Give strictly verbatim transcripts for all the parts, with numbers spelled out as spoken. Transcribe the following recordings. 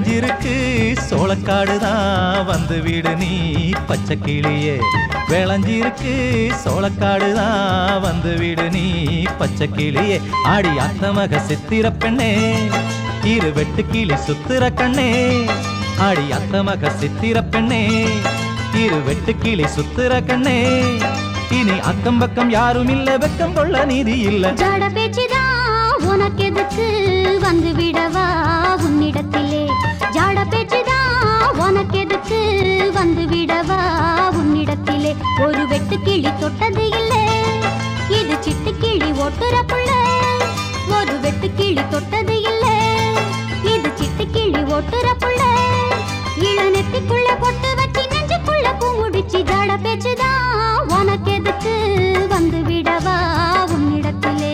விளைஞ்சிருக்கு சோளக்காடுதான் வந்து வீடு நீ பச்சை கிளியே. விளைஞ்சிருக்கு சோளக்காடுதான் வந்து வீடு நீ பச்சை கிளியே. ஆடி அத்தமக சித்திர பெண்ணே இரு வெட்டு கிளி சுத்துற கண்ணே. ஆடி அத்தமக சித்திர பெண்ணே இரு வெட்டு கிளி சுத்துற கண்ணே. இனி அக்கம் பக்கம் யாரும் இல்ல வெக்கம் கொள்ள நீதி இல்ல. ஜட பேச்சுதான் உனக்கு எதுக்கு வந்து விடவா உன்னிடத்திலே. ஜட பேச்சுதான் உனக்கு எதுக்கு வந்து விடவா உன்னிடத்திலே. ஒரு வெட்டு கிளி தொட்டது இல்லை இது சிட்டு கிளி ஒட்டுற புள்ள. ஒரு வெட்டு கிளி தொட்டது இல்லை இது சிட்டு கிளி ஒட்டுற புள்ள. இளநெத்திக்குள்ள பொட்டு வச்சு நெஞ்சுக்குள்ள பூமுடிச்சு. ஜட பேச்சுதான் உனக்கு எதுக்கு வந்து விடவா உன்னிடத்திலே.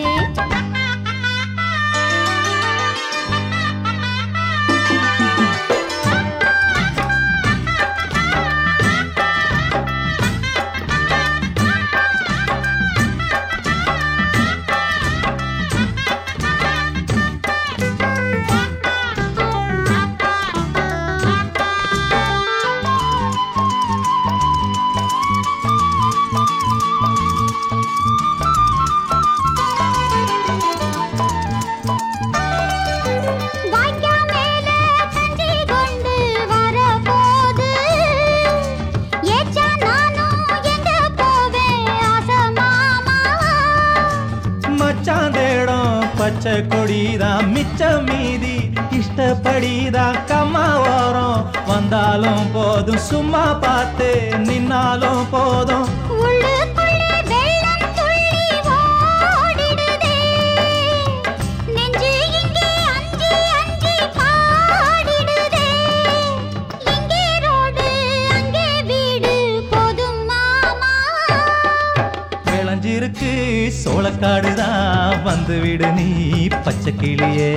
பச்சை கொடிதான் மிச்ச மீதி இஷ்டப்படிதான் கம்மா வரும். வந்தாலும் போதும் சும்மா பார்த்து நின்னாலும் போதும். விளைஞ்சிருக்கு சோளக்காடுதான் வந்து விடு நீ பச்சை கிளியே.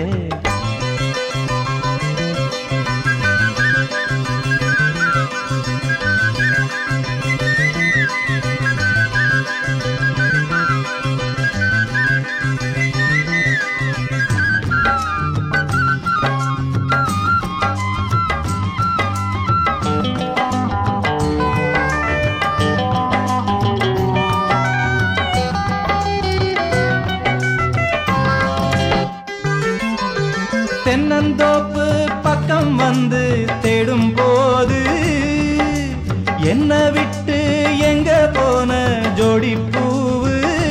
தென்னந்தோப்பு பக்கம் வந்து தேடும் போது என்ன விட்டு எங்க போன ஜோடி பூவு.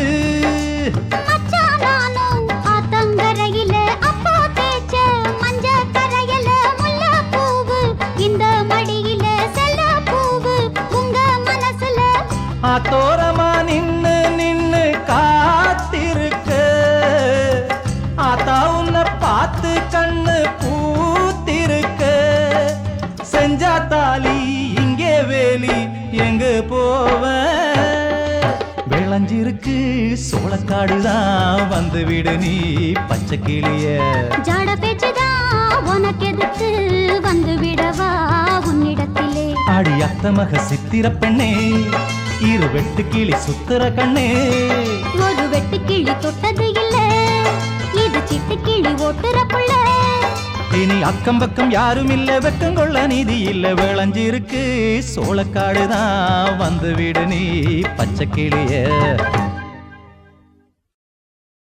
ஆத்தங்கரையில அப்போ தேய்ச்ச மஞ்ச கரையில முல்ல பூவு. இந்த மடியில செல்ல பூவு உங்க மனசுல. ஆத்தோரமா நின்னு நின்னு காத்திருக்க. ஆத்தா உன்னை பார்த்து கண்ணு பூத்திருக்க. செஞ்சா தாலி இங்கே வேலி எங்க போவ. விளைஞ்சிருக்கு சோளக்காடுதான் வந்து விடு நீ பச்சை கிளிய. ஜட பேச்சுதான் உனக்கு எதுக்கு வந்து விடவா உன்னிடத்திலே. ஆடி அத்தமக சித்திர பெண்ணே இரு வெட்டு கிளி சுத்துற கண்ணே. ஒரு வெட்டு கிளி தொட்டது இல்லை இது சிட்டு கிளி ஒட்டுற புள்ள. இனி அக்கம் பக்கம் யாரும் இல்ல வெக்கம் கொள்ள நீதி இல்ல. விளைஞ்சிருக்கு சோளக்காடுதான் வந்து விடு நீ பச்சை கிளிய.